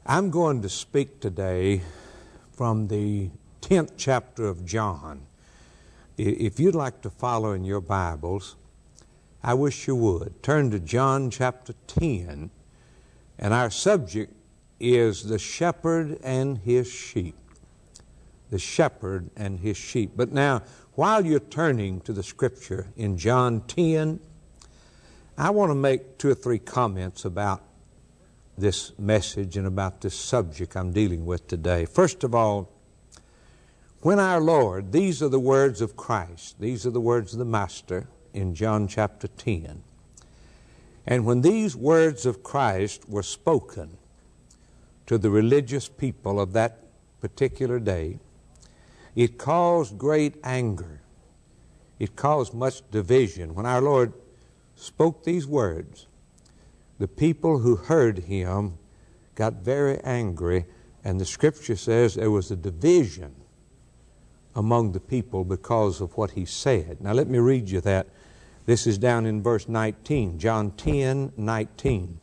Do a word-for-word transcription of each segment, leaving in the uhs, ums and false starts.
I'm going to speak today from the tenth chapter of John. If you'd like to follow in your Bibles, I wish you would. Turn to John chapter ten, and our subject is the shepherd and his sheep. The shepherd and his sheep. But now, while you're turning to the Scripture in John ten, I want to make two or three comments about this message and about this subject I'm dealing with today. First of all, when our Lord, these are the words of Christ, these are the words of the Master in John chapter ten. And when these words of Christ were spoken to the religious people of that particular day, it caused great anger. It caused much division. When our Lord spoke these words, the people who heard him got very angry, and the Scripture says there was a division among the people because of what he said. Now let me read you that. This is down in verse nineteen, John ten, nineteen.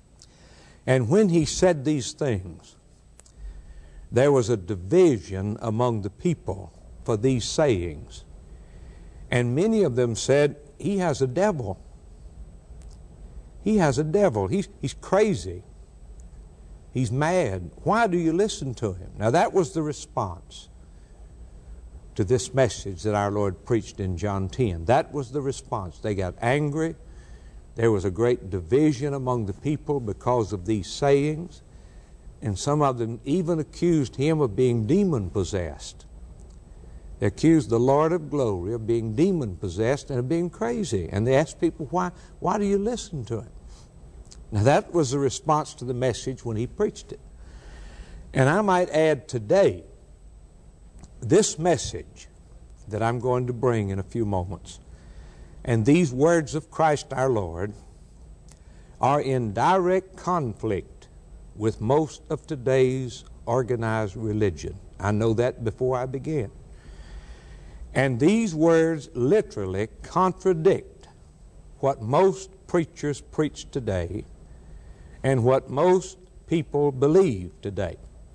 And when he said these things, there was a division among the people for these sayings. And many of them said, he has a devil. He has a devil. He's, he's crazy. He's mad. Why do you listen to him? Now that was the response to this message that our Lord preached in John ten. That was the response. They got angry. There was a great division among the people because of these sayings. And some of them even accused him of being demon-possessed. They accused the Lord of glory of being demon-possessed and of being crazy. And they asked people, why, why do you listen to him? Now that was the response to the message when he preached it. And I might add today, this message that I'm going to bring in a few moments, and these words of Christ our Lord, are in direct conflict with most of today's organized religion. I know that before I began. And these words literally contradict what most preachers preach today and what most people believe today.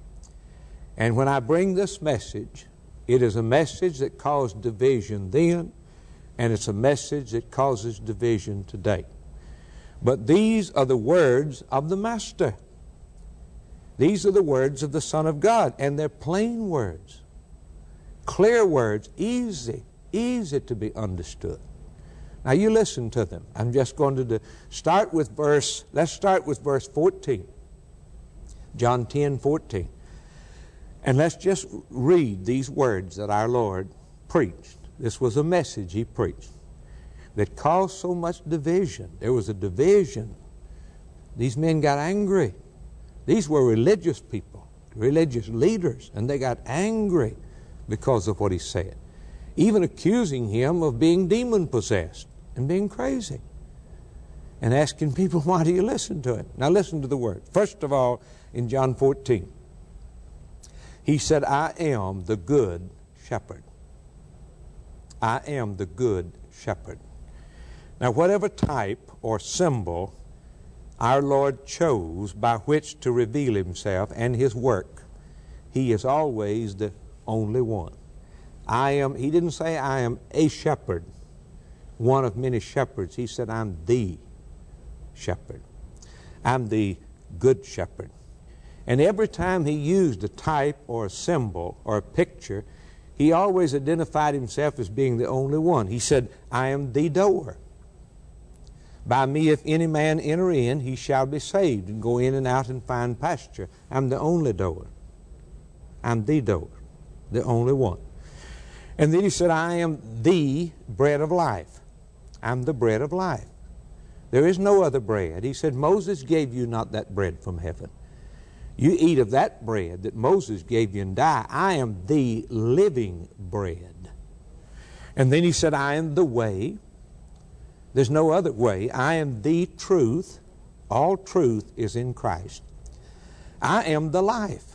And when I bring this message, it is a message that caused division then, and it's a message that causes division today. But these are the words of the Master. These are the words of the Son of God, and they're plain words. Clear words, easy, easy to be understood. Now you listen to them. I'm just going to do, start with verse, let's start with verse fourteen. John ten, fourteen. And let's just read these words that our Lord preached. This was a message he preached that caused so much division. There was a division. These men got angry. These were religious people, religious leaders, and they got angry because of what he said, even accusing him of being demon-possessed and being crazy, and asking people, why do you listen to him? Now listen to the word. First of all, in John fourteen, he said, I am the good shepherd. I am the good shepherd. Now whatever type or symbol our Lord chose by which to reveal himself and his work, he is always the only one. I am, he didn't say I am a shepherd, one of many shepherds. He said I'm the shepherd. I'm the good shepherd. And every time he used a type or a symbol or a picture, he always identified himself as being the only one. He said, I am the door. By me if any man enter in, he shall be saved and go in and out and find pasture. I'm the only door. I'm the door. The only one. And then he said, I am the bread of life. I'm the bread of life. There is no other bread. He said, Moses gave you not that bread from heaven. You eat of that bread that Moses gave you and die. I am the living bread. And then he said, I am the way. There's no other way. I am the truth. All truth is in Christ. I am the life.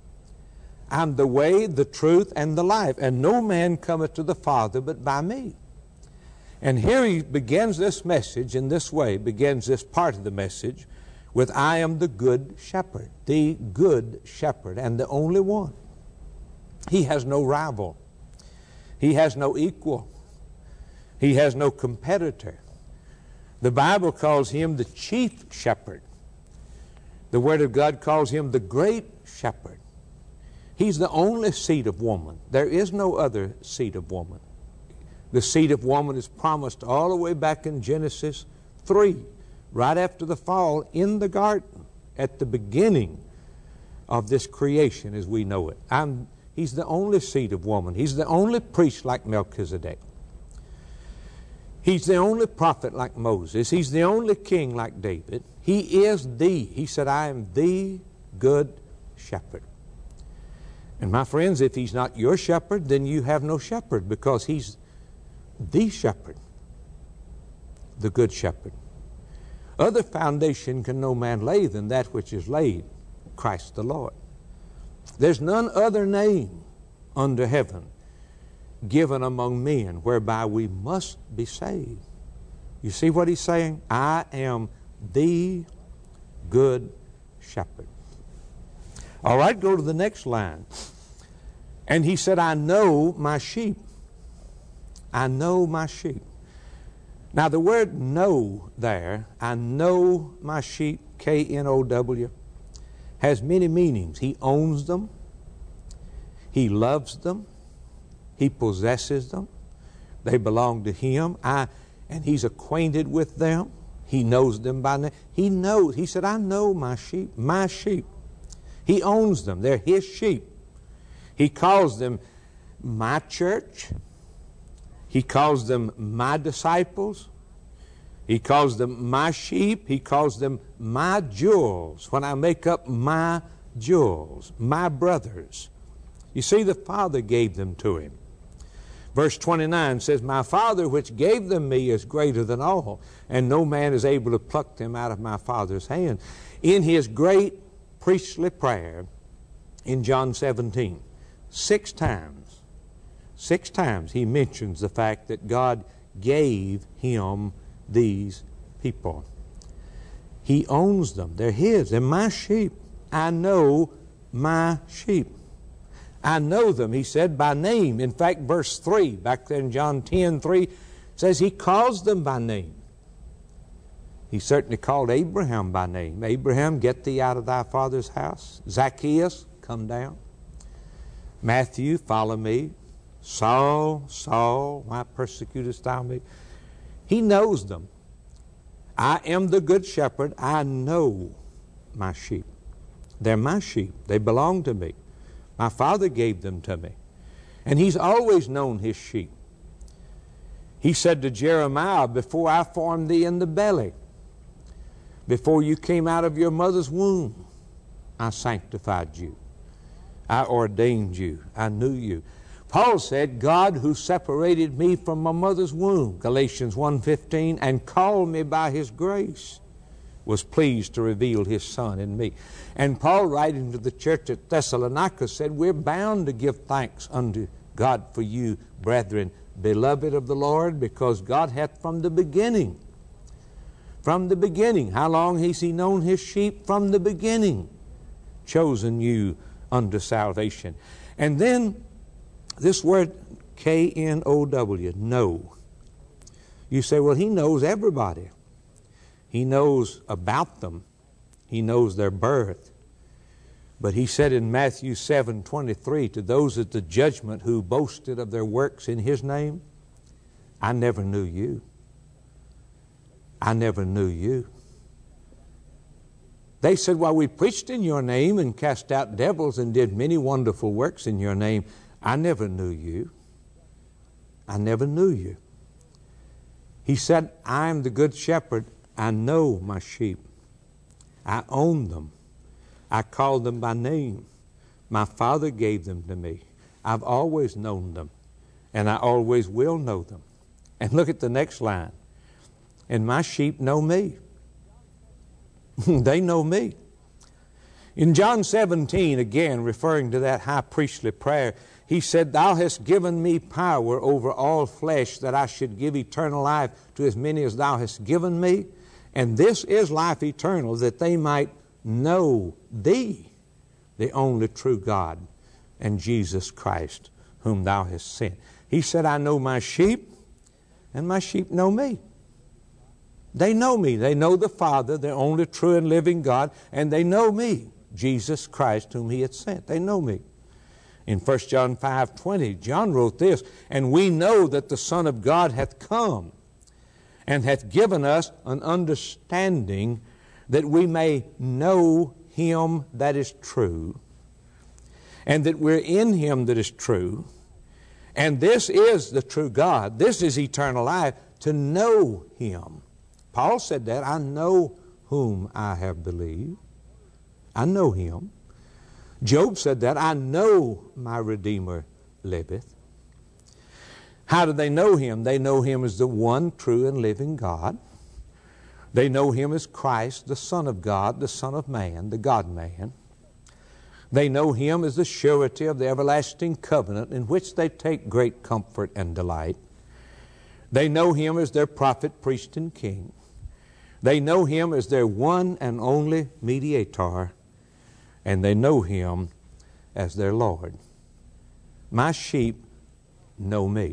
I'm the way, the truth, and the life. And no man cometh to the Father but by me. And here he begins this message in this way, begins this part of the message, with I am the good shepherd, the good shepherd, and the only one. He has no rival. He has no equal. He has no competitor. The Bible calls him the chief shepherd. The Word of God calls him the great shepherd. He's the only seed of woman. There is no other seed of woman. The seed of woman is promised all the way back in Genesis three, right after the fall in the garden, at the beginning of this creation as we know it. I'm, he's the only seed of woman. He's the only priest like Melchizedek. He's the only prophet like Moses. He's the only king like David. He is the, he said, I am the good shepherd. And my friends, if he's not your shepherd, then you have no shepherd, because he's the shepherd, the good shepherd. Other foundation can no man lay than that which is laid, Christ the Lord. There's none other name under heaven given among men whereby we must be saved. You see what he's saying? I am the good shepherd. All right, go to the next line. And he said, I know my sheep. I know my sheep. Now the word know there, I know my sheep, K N O W, has many meanings. He owns them. He loves them. He possesses them. They belong to him. I, and he's acquainted with them. He knows them by name. He knows. He said, I know my sheep, my sheep. He owns them. They're his sheep. He calls them my church. He calls them my disciples. He calls them my sheep. He calls them my jewels. When I make up my jewels, my brothers. You see, the Father gave them to him. Verse twenty-nine says, my Father which gave them me is greater than all, and no man is able to pluck them out of my Father's hand. In his great priestly prayer in John seventeen, six times, six times he mentions the fact that God gave him these people. He owns them. They're his. They're my sheep. I know my sheep. I know them, he said, by name. In fact, verse three, back there in John ten three, says he calls them by name. He certainly called Abraham by name. Abraham, get thee out of thy father's house. Zacchaeus, come down. Matthew, follow me. Saul, Saul, why persecutest thou me? He knows them. I am the good shepherd. I know my sheep. They're my sheep. They belong to me. My Father gave them to me. And he's always known his sheep. He said to Jeremiah, before I formed thee in the belly, before you came out of your mother's womb, I sanctified you. I ordained you. I knew you. Paul said, God who separated me from my mother's womb, Galatians one fifteen, and called me by his grace, was pleased to reveal his Son in me. And Paul, writing to the church at Thessalonica, said, we're bound to give thanks unto God for you, brethren, beloved of the Lord, because God hath from the beginning, from the beginning, how long has he known his sheep? From the beginning, chosen you unto salvation. And then this word K N O W, know. You say, well, he knows everybody. He knows about them. He knows their birth. But he said in Matthew seven twenty-three, to those at the judgment who boasted of their works in his name, I never knew you. I never knew you. They said, well, we preached in your name and cast out devils and did many wonderful works in your name. I never knew you. I never knew you. He said, I am the good shepherd. I know my sheep. I own them. I call them by name. My Father gave them to me. I've always known them, and I always will know them. And look at the next line. And my sheep know me. They know me. In John seventeen, again, referring to that high priestly prayer, he said, thou hast given me power over all flesh, that I should give eternal life to as many as thou hast given me. And this is life eternal, that they might know Thee, the only true God, and Jesus Christ, whom Thou hast sent. He said, I know my sheep, and my sheep know me. They know me. They know the Father, the only true and living God, and they know me, Jesus Christ, whom He hath sent. They know me. In First John five twenty, John wrote this, and we know that the Son of God hath come, and hath given us an understanding that we may know Him that is true, and that we're in Him that is true. And this is the true God. This is eternal life, to know Him. Paul said that, I know whom I have believed. I know Him. Job said that, I know my Redeemer liveth. How do they know Him? They know Him as the one true and living God. They know Him as Christ, the Son of God, the Son of Man, the God-man. They know Him as the surety of the everlasting covenant, in which they take great comfort and delight. They know Him as their prophet, priest, and king. They know Him as their one and only mediator, and they know Him as their Lord. My sheep know me.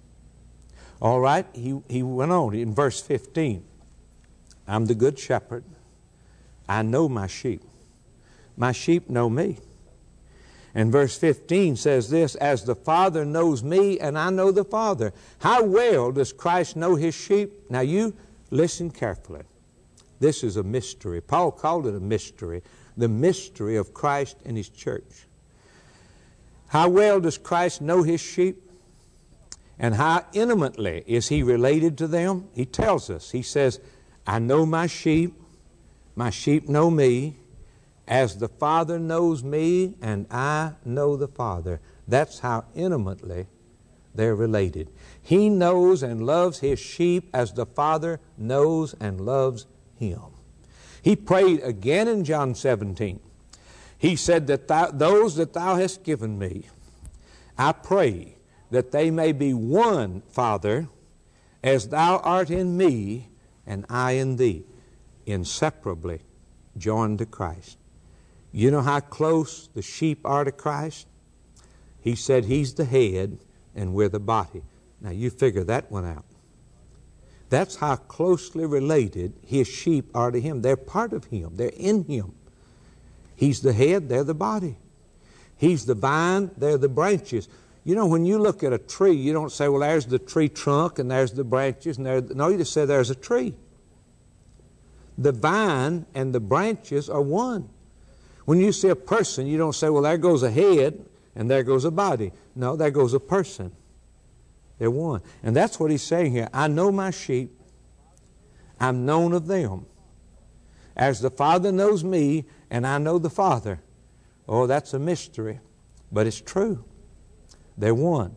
All right, he, he went on in verse fifteen. I'm the good shepherd. I know my sheep. My sheep know me. And verse fifteen says this, as the Father knows me and I know the Father. How well does Christ know His sheep? Now you listen carefully. This is a mystery. Paul called it a mystery. The mystery of Christ and His church. How well does Christ know His sheep? And how intimately is He related to them? He tells us. He says, I know my sheep. My sheep know me. As the Father knows me and I know the Father. That's how intimately they're related. He knows and loves His sheep as the Father knows and loves Him. He prayed again in John seventeen. He said that thou, those that Thou hast given me, I pray that they may be one, Father, as Thou art in me and I in Thee, inseparably joined to Christ. You know how close the sheep are to Christ? He said He's the head and we're the body. Now you figure that one out. That's how closely related His sheep are to Him. They're part of Him. They're in Him. He's the head, they're the body. He's the vine, they're the branches. You know, when you look at a tree, you don't say, well, there's the tree trunk and there's the branches. and there's... No, you just say there's a tree. The vine and the branches are one. When you see a person, you don't say, well, there goes a head and there goes a body. No, there goes a person. They're one. And that's what He's saying here. I know my sheep. I'm known of them. As the Father knows me and I know the Father. Oh, that's a mystery, but it's true. They're one.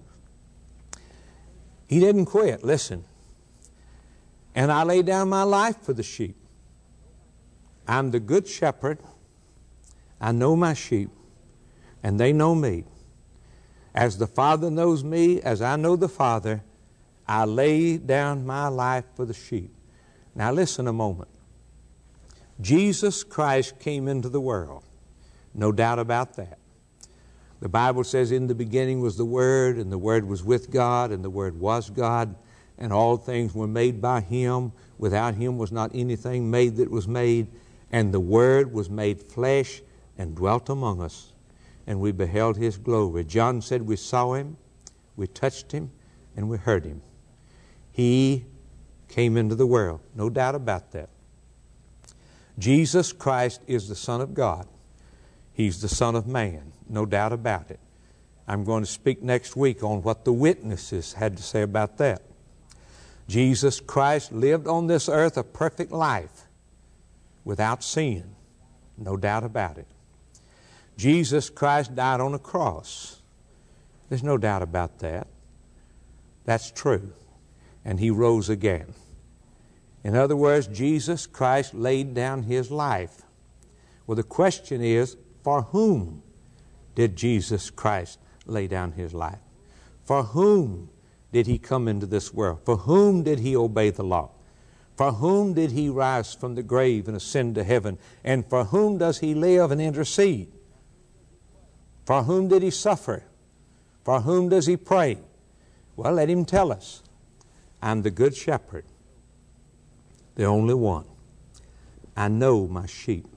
He didn't quit. Listen. And I lay down my life for the sheep. I'm the good shepherd. I know my sheep, and they know me. As the Father knows me, as I know the Father, I lay down my life for the sheep. Now listen a moment. Jesus Christ came into the world. No doubt about that. The Bible says, in the beginning was the Word, and the Word was with God, and the Word was God, and all things were made by Him. Without Him was not anything made that was made. And the Word was made flesh and dwelt among us, and we beheld His glory. John said we saw Him, we touched Him, and we heard Him. He came into the world. No doubt about that. Jesus Christ is the Son of God. He's the Son of Man. No doubt about it. I'm going to speak next week on what the witnesses had to say about that. Jesus Christ lived on this earth a perfect life without sin. No doubt about it. Jesus Christ died on a cross. There's no doubt about that. That's true. And He rose again. In other words, Jesus Christ laid down His life. Well, the question is, for whom did Jesus Christ lay down His life? For whom did He come into this world? For whom did He obey the law? For whom did he rise from the grave and ascend to heaven? And for whom does he live and intercede? For whom did he suffer? For whom does he pray? Well, let him tell us. I'm the good shepherd, the only one. I know my sheep.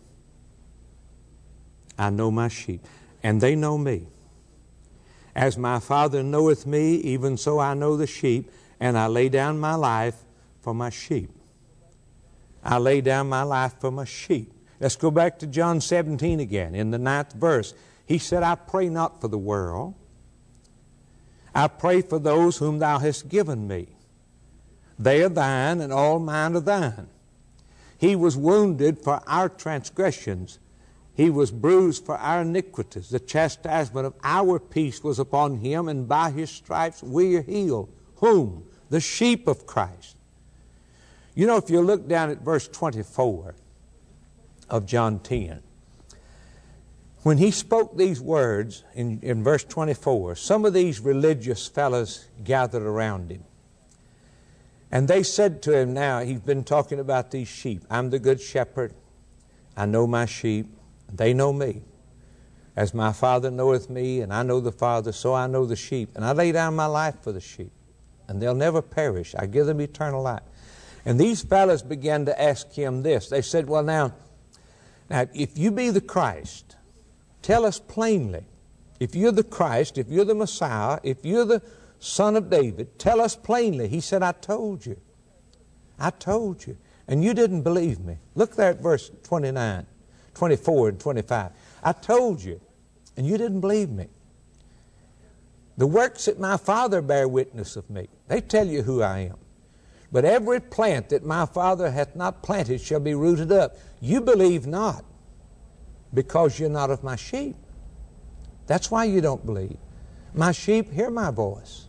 I know my sheep, and they know me. As my Father knoweth me, even so I know the sheep, and I lay down my life for my sheep. I lay down my life for my sheep. Let's go back to John seventeen again, in the ninth verse. He said, I pray not for the world. I pray for those whom thou hast given me. They are thine, and all mine are thine. He was wounded for our transgressions. He was bruised for our iniquities. The chastisement of our peace was upon him, and by his stripes we are healed. Whom? The sheep of Christ. You know, if you look down at verse twenty-four of John ten, when he spoke these words in, in verse twenty-four, some of these religious fellows gathered around him. And they said to him, now, he's been talking about these sheep. I'm the good shepherd. I know my sheep. They know me. As my Father knoweth me, and I know the Father, so I know the sheep. And I lay down my life for the sheep. And they'll never perish. I give them eternal life. And these fellows began to ask him this. They said, well, now, now, if you be the Christ, tell us plainly. If you're the Christ, if you're the Messiah, if you're the Son of David, tell us plainly. He said, I told you. I told you. And you didn't believe me. Look there at verse twenty-nine, twenty-four, and twenty-five. I told you, and you didn't believe me. The works that my Father bear witness of me. They tell you who I am. But every plant that my Father hath not planted shall be rooted up. You believe not, because you're not of my sheep. That's why you don't believe. My sheep hear my voice.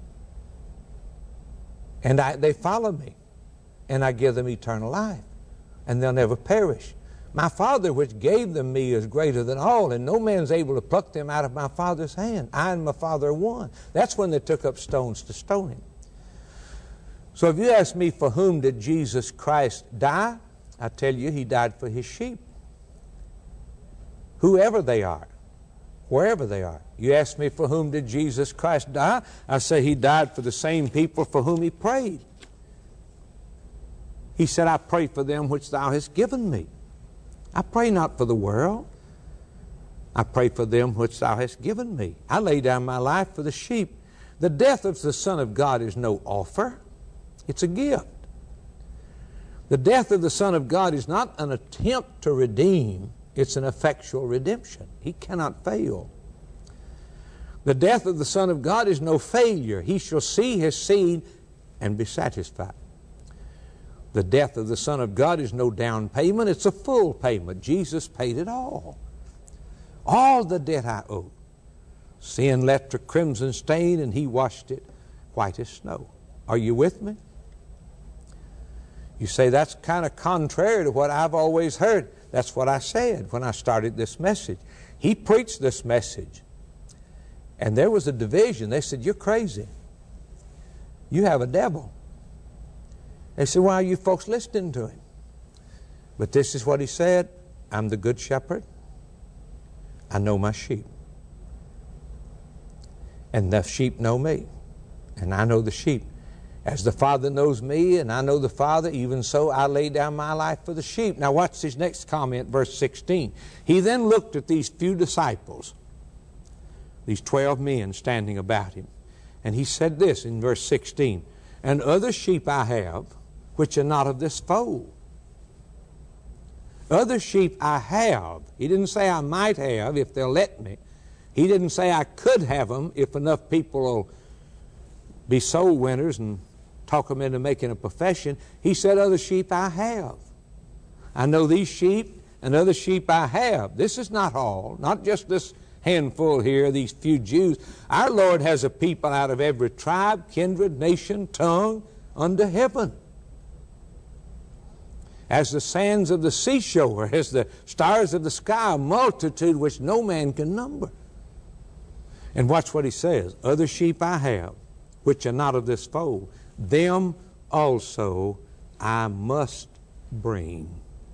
And I, they follow me. And I give them eternal life. And they'll never perish. My Father which gave them me is greater than all, and no man's able to pluck them out of my Father's hand. I and my Father are one. That's when they took up stones to stone him. So if you ask me, for whom did Jesus Christ die? I tell you, he died for his sheep. Whoever they are, wherever they are. You ask me, for whom did Jesus Christ die? I say he died for the same people for whom he prayed. He said, I pray for them which thou hast given me. I pray not for the world. I pray for them which thou hast given me. I lay down my life for the sheep. The death of the Son of God is no offer. It's a gift. The death of the Son of God is not an attempt to redeem. It's an effectual redemption. He cannot fail. The death of the Son of God is no failure. He shall see his seed and be satisfied. The death of the Son of God is no down payment. It's a full payment. Jesus paid it all. All the debt I owe. Sin left a crimson stain, and he washed it white as snow. Are you with me? You say, that's kind of contrary to what I've always heard. That's what I said when I started this message. He preached this message. And there was a division. They said, you're crazy. You have a devil. They said, why are you folks listening to him? But this is what he said. I'm the good shepherd. I know my sheep. And the sheep know me. And I know the sheep. As the Father knows me, and I know the Father, even so I lay down my life for the sheep. Now watch his next comment, verse sixteen. He then looked at these few disciples, these twelve men standing about him. And he said this in verse sixteen, and other sheep I have, which are not of this fold. Other sheep I have. He didn't say I might have if they'll let me. He didn't say I could have them if enough people will be soul winners and talk them into making a profession. He said, other sheep I have. I know these sheep, and other sheep I have. This is not all, not just this handful here, these few Jews. Our Lord has a people out of every tribe, kindred, nation, tongue, under heaven. As the sands of the seashore, as the stars of the sky, a multitude which no man can number. And watch what he says. Other sheep I have, which are not of this fold. Them also I must bring.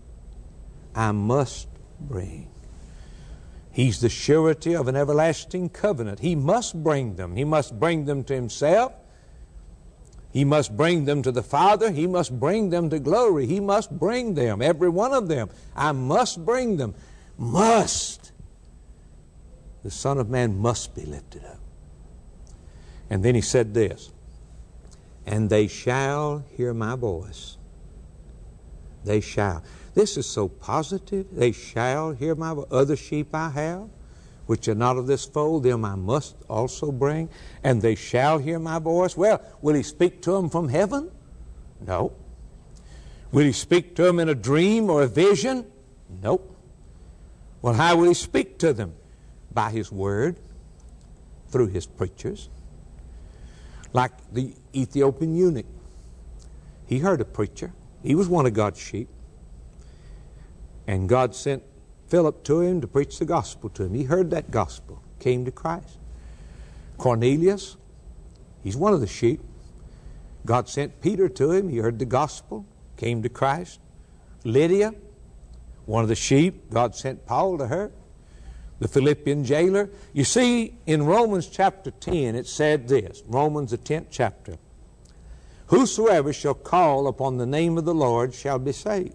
I must bring. He's the surety of an everlasting covenant. He must bring them. He must bring them to Himself. He must bring them to the Father. He must bring them to glory. He must bring them, every one of them. I must bring them. Must. The Son of Man must be lifted up. And then He said this, and they shall hear my voice. They shall. This is so positive. They shall hear my voice. Other sheep I have, which are not of this fold, them I must also bring. And they shall hear my voice. Well, will He speak to them from heaven? No. Will He speak to them in a dream or a vision? Nope. Well, how will He speak to them? By His Word, through His preachers. Like the Ethiopian eunuch. He heard a preacher. He was one of God's sheep. And God sent Philip to him to preach the gospel to him. He heard that gospel, came to Christ. Cornelius, he's one of the sheep. God sent Peter to him. He heard the gospel, came to Christ. Lydia, one of the sheep. God sent Paul to her. The Philippian jailer. You see, in Romans chapter ten, it said this, Romans the tenth chapter, whosoever shall call upon the name of the Lord shall be saved.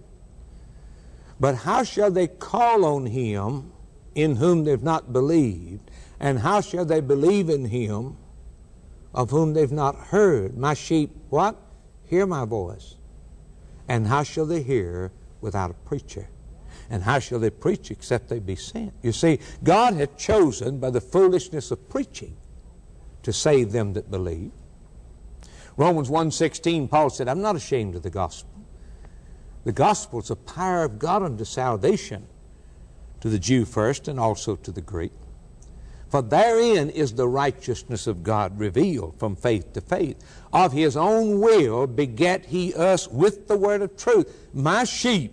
But how shall they call on Him in whom they've not believed? And how shall they believe in Him of whom they've not heard? My sheep, what? Hear my voice. And how shall they hear without a preacher? And how shall they preach except they be sent? You see, God had chosen by the foolishness of preaching to save them that believe. Romans one sixteen, Paul said, I'm not ashamed of the gospel. The gospel is the power of God unto salvation to the Jew first and also to the Greek. For therein is the righteousness of God revealed from faith to faith. Of His own will begat He us with the word of truth. My sheep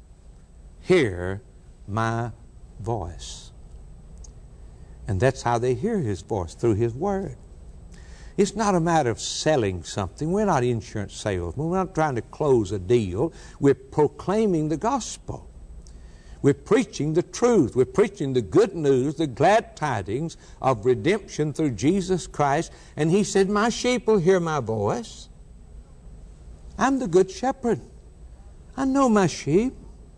hear my voice. And that's how they hear His voice, through His word. It's not a matter of selling something. We're not insurance salesmen. We're not trying to close a deal. We're proclaiming the gospel. We're preaching the truth. We're preaching the good news, the glad tidings of redemption through Jesus Christ. And He said, my sheep will hear my voice. I'm the good shepherd. I know my sheep.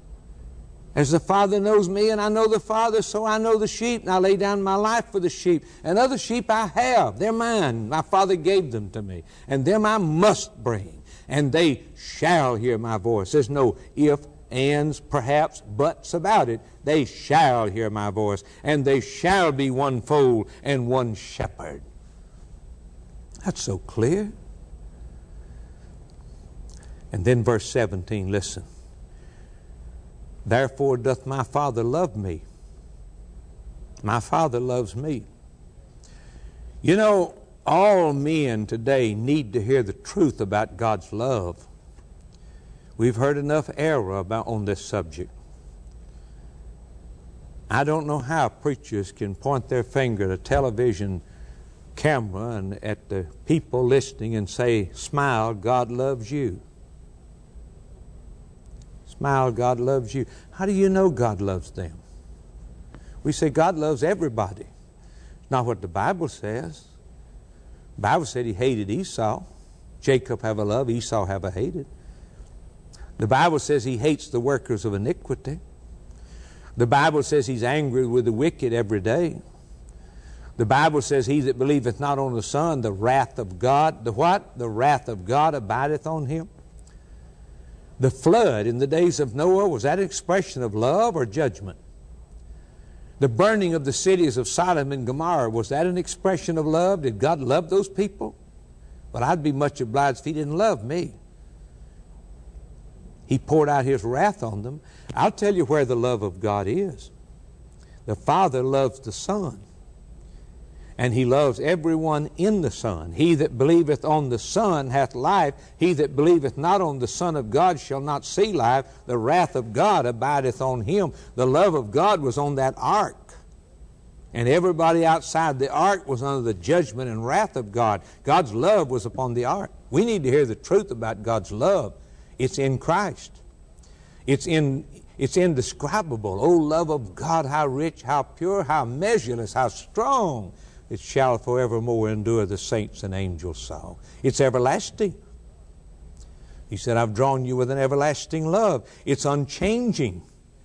As the Father knows me and I know the Father, so I know the sheep, and I lay down my life for the sheep. And other sheep I have. They're mine. My Father gave them to me. And them I must bring. And they shall hear my voice. There's no if, ands, perhaps, buts about it. They shall hear my voice. And they shall be one fold and one shepherd. That's so clear. And then verse seventeen, listen. Therefore doth my Father love me. My Father loves me. You know, all men today need to hear the truth about God's love. We've heard enough error about on this subject. I don't know how preachers can point their finger at a television camera and at the people listening and say, smile, God loves you. Smile, God loves you. How do you know God loves them? We say God loves everybody. Not what the Bible says. The Bible said He hated Esau. Jacob have a love, Esau have a hated. The Bible says He hates the workers of iniquity. The Bible says He's angry with the wicked every day. The Bible says, he that believeth not on the Son, the wrath of God, the what? The wrath of God abideth on him. The flood in the days of Noah, was that an expression of love or judgment? The burning of the cities of Sodom and Gomorrah, was that an expression of love? Did God love those people? But I'd be much obliged if He didn't love me. He poured out His wrath on them. I'll tell you where the love of God is. The Father loves the Son. And He loves everyone in the Son. He that believeth on the Son hath life. He that believeth not on the Son of God shall not see life. The wrath of God abideth on him. The love of God was on that ark. And everybody outside the ark was under the judgment and wrath of God. God's love was upon the ark. We need to hear the truth about God's love It's in Christ. It's in it's indescribable. O love of God, how rich, how pure, how measureless, how strong. It shall forevermore endure, the saints and angels song. It's everlasting. He said, I've drawn you with an everlasting love. It's unchanging.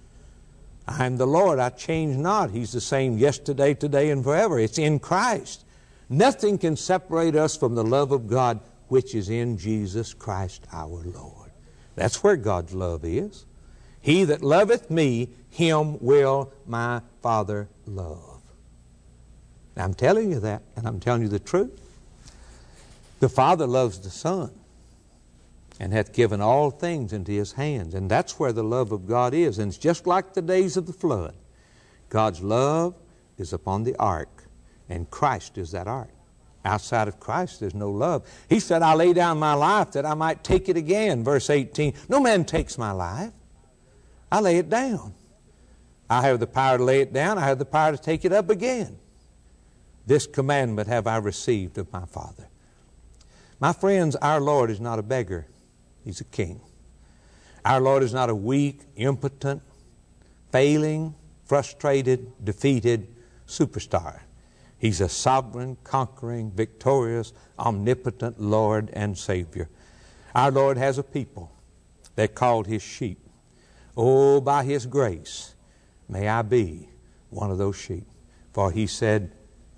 I am the Lord, I change not. He's the same yesterday, today, and forever. It's in Christ. Nothing can separate us from the love of God, which is in Jesus Christ our Lord. That's where God's love is. He that loveth me, him will my Father love. Now, I'm telling you that, and I'm telling you the truth. The Father loves the Son, and hath given all things into His hands. And that's where the love of God is. And it's just like the days of the flood. God's love is upon the ark, and Christ is that ark. Outside of Christ, there's no love. He said, I lay down my life that I might take it again. Verse eighteen, no man takes my life. I lay it down. I have the power to lay it down. I have the power to take it up again. This commandment have I received of my Father. My friends, our Lord is not a beggar. He's a king. Our Lord is not a weak, impotent, failing, frustrated, defeated superstar. He's a sovereign, conquering, victorious, omnipotent Lord and Savior. Our Lord has a people that called His sheep. Oh, by His grace, may I be one of those sheep. For He said,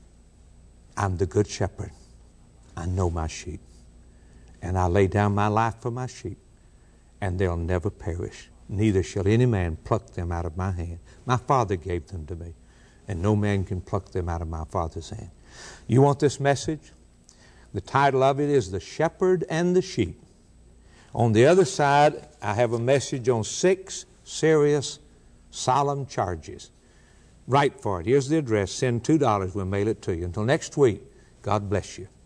I'm the good shepherd. I know my sheep. And I lay down my life for my sheep, and they'll never perish. Neither shall any man pluck them out of my hand. My Father gave them to me, and no man can pluck them out of my Father's hand. You want this message? The title of it is The Shepherd and the Sheep. On the other side, I have a message on six serious, solemn charges. Write for it. Here's the address. Send two dollars. We'll mail it to you. Until next week, God bless you.